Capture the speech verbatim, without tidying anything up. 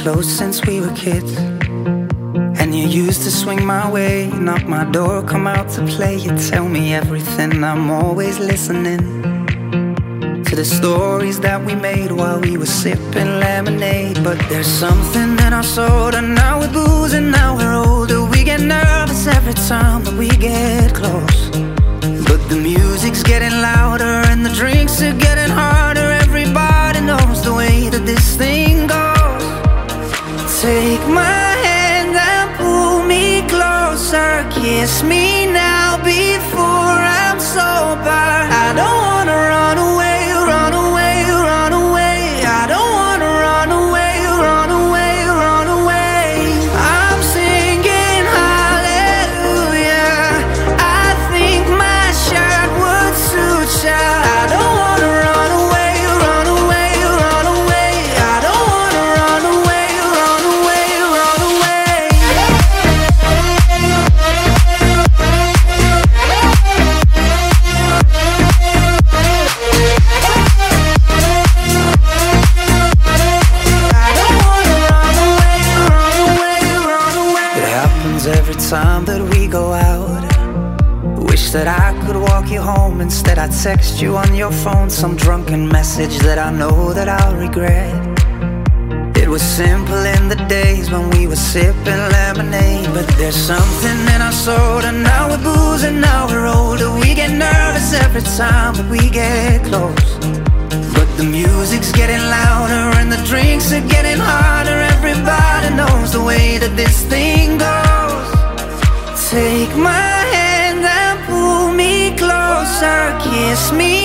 close since we were kids. And you used to swing my way, knock my door, come out to play. You tell me everything, I'm always listening to the stories that we made while we were sipping lemonade. But there's something in our soul, and now we're boozing, now we're older. We get nervous every time that we get close. But the music's getting louder and the drinks are getting harder. Everybody knows the way that this thing goes. Take my hand and pull me closer. Kiss me now before I'm sober. I don't wanna run away, run away, run away. I don't wanna run away, run away, run away. I'm singing hallelujah. I think my shirt would suit ya. I don't wanna run away, run away, run away. I don't wanna run away, run away, run away. Every time that we go out, wish that I could walk you home. Instead I text you on your phone some drunken message that I know that I'll regret. It was simple in the days when we were sipping lemonade. But there's something in our soul, and now we're boozing, now we're older. We get nervous every time that we get close. But the music's getting louder and the drinks are getting harder. Everybody knows the way that this thing goes. Take my hand and pull me closer. Kiss me